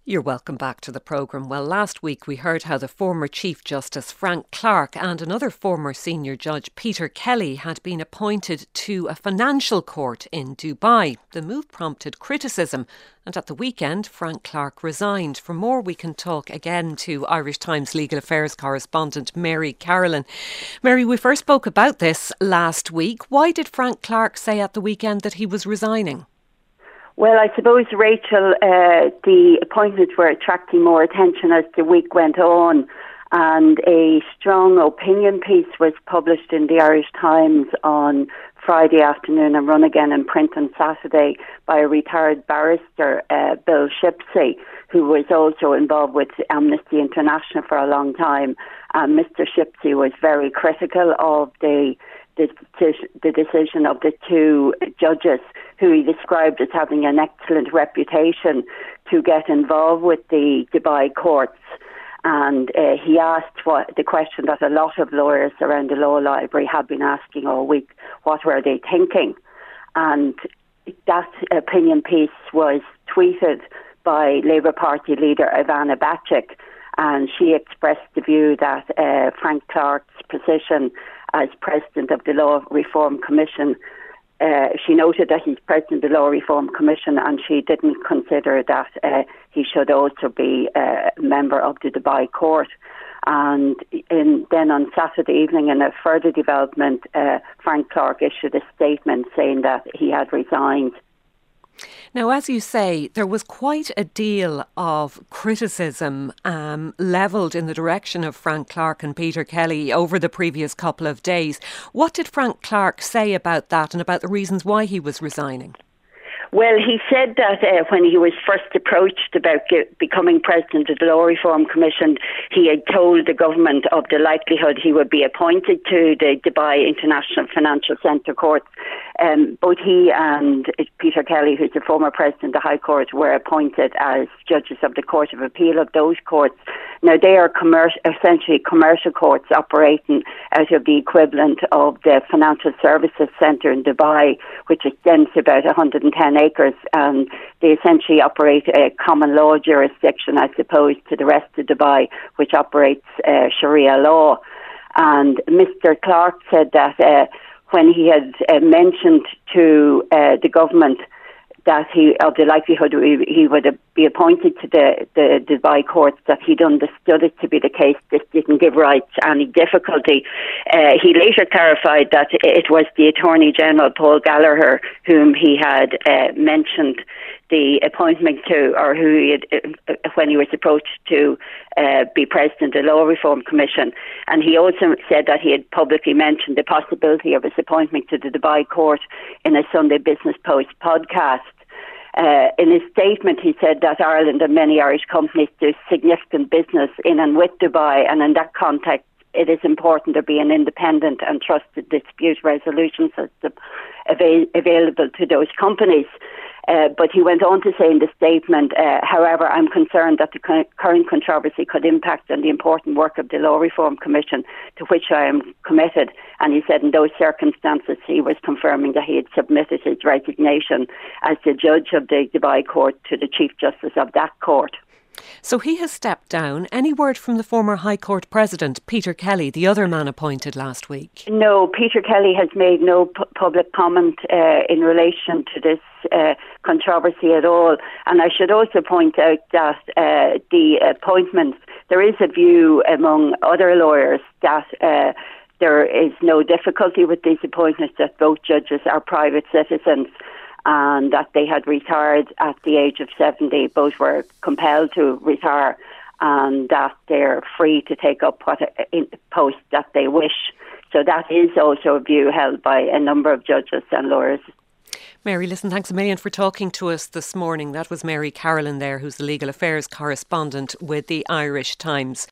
You're welcome back to the programme. Well, last week we heard how the former Chief Justice Frank Clark and another former senior judge, Peter Kelly, had been appointed to a financial court in Dubai. The move prompted criticism, and at the weekend Frank Clark resigned. For more, we can talk again to Irish Times legal affairs correspondent Mary Carolan. Mary, we first spoke about this last week. Why did Frank Clark say at the weekend that he was resigning? Well, I suppose, Rachel, the appointments were attracting more attention as the week went on, and a strong opinion piece was published in the Irish Times on Friday afternoon and run again in print on Saturday by a retired barrister, Bill Shipsey, who was also involved with Amnesty International for a long time. And Mr. Shipsey was very critical of the decision of the two judges, who he described as having an excellent reputation to get involved with the Dubai courts. And he asked the question that a lot of lawyers around the law library have been asking all week: what were they thinking? And that opinion piece was tweeted by Labour Party leader Ivana Bacik, and she expressed the view that Frank Clark's position as President of the Law Reform Commission, she noted that he's President of the Law Reform Commission, and she didn't consider that he should also be a member of the Dubai court. And then on Saturday evening, in a further development, Frank Clark issued a statement saying that he had resigned. Now, as you say, there was quite a deal of criticism levelled in the direction of Frank Clark and Peter Kelly over the previous couple of days. What did Frank Clark say about that and about the reasons why he was resigning? Well, he said that when he was first approached about becoming President of the Law Reform Commission, he had told the government of the likelihood he would be appointed to the Dubai International Financial Centre Court. Both he and Peter Kelly, who's the former President of the High Court, were appointed as judges of the Court of Appeal of those courts. Now, they are essentially commercial courts operating out of the equivalent of the Financial Services Centre in Dubai, which extends to about 110 acres, and they essentially operate a common law jurisdiction as opposed to the rest of Dubai, which operates Sharia law. And Mr. Clark said that when he had mentioned to the government that of the likelihood he would be appointed to the Dubai courts, that he'd understood it to be the case. This didn't give rise to any difficulty. He later clarified that it was the Attorney General, Paul Gallagher, whom he had mentioned the appointment to, or who he had, when he was approached to be President of the Law Reform Commission. And he also said that he had publicly mentioned the possibility of his appointment to the Dubai court in a Sunday Business Post podcast. In his statement, he said that Ireland and many Irish companies do significant business in and with Dubai, and in that context, it is important there be an independent and trusted dispute resolution system available to those companies. But he went on to say in the statement, however, I'm concerned that the current controversy could impact on the important work of the Law Reform Commission, to which I am committed. And he said in those circumstances he was confirming that he had submitted his resignation as the judge of the Dubai court to the Chief Justice of that court. So he has stepped down. Any word from the former High Court President, Peter Kelly, the other man appointed last week? No, Peter Kelly has made no public comment in relation to this controversy at all. And I should also point out that the appointments, there is a view among other lawyers that there is no difficulty with these appointments, that both judges are private citizens, and that they had retired at the age of 70. Both were compelled to retire, and that they're free to take up what post that they wish. So that is also a view held by a number of judges and lawyers. Mary, listen, thanks a million for talking to us this morning. That was Mary Carolan there, who's the legal affairs correspondent with the Irish Times.